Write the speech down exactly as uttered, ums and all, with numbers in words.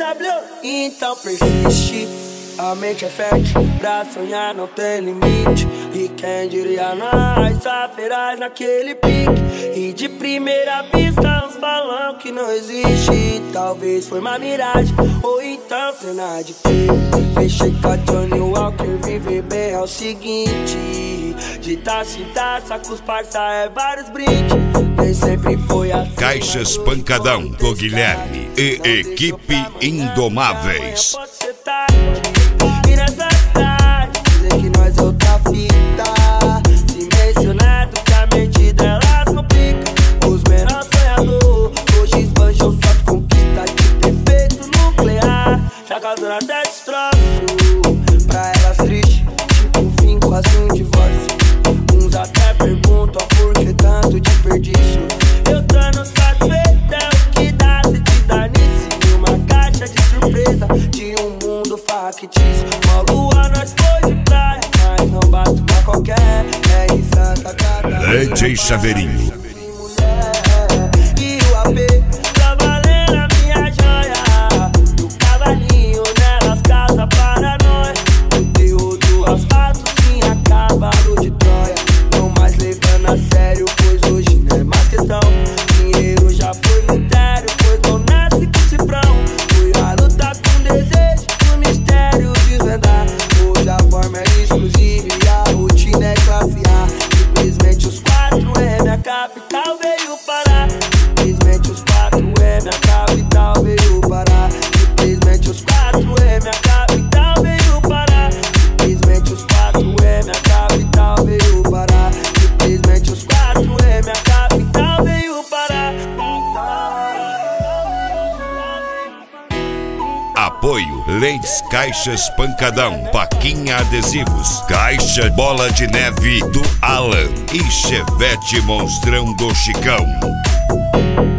W, então persiste. A mente é fértil, pra sonhar não tem limite. E quem diria nós, só feraz naquele pique. E de primeira vista uns falam que não existe. Talvez foi uma miragem, ou então cena de filme. Fechei com a Johnny Walker, viver bem é o seguinte. De taça em taça, com os parça é vários brindes. Nem sempre foi assim. Caixas Pancadão com Guilherme e equipe Indomáveis. E nessa cidade, dizer que nós é outra fita. Se mencionado que a mente delas complica. Os menores sonhadores hoje esbanjam suas conquistas de ter feito nuclear. Já causando até destroço pra elas triste, tipo um fim, quase um divórcio. Uns até perguntam por que tanto desperdício. Eu tô no satisfeito, é o que dá se te dar nisso. E uma caixa de surpresa de um mundo factício. Uma lua nós foi de praia, mas não bate uma qualquer. É em Santa Catarina. D J Chaveirinho. E o A P tá valendo a minha joia. E o cavalinho nelas casa para nós. Conteúdo aos fatos, sim, a cavalo de Troia. Não mais levando a sério, pois hoje não é mais questão. Dinheiro já foi mistério, pois não nasce com cifrão. Fui a lutar com desejo, o mistério desvendar. Hoje a forma é exclusiva e a rotina é classe A. Simplesmente os quatro é minha capital, veio parar. Simplesmente os quatro é minha capital, veio parar. Simplesmente os quatro é minha capital, veio parar. Simplesmente os quatro é minha capital, veio parar. Simplesmente os quatro é minha capital, veio parar. Apoio Lentes Caixas Pancadão, Paquinha Adesivos, Caixa Bola de Neve do Alan e Chevette Monstrão do Chicão.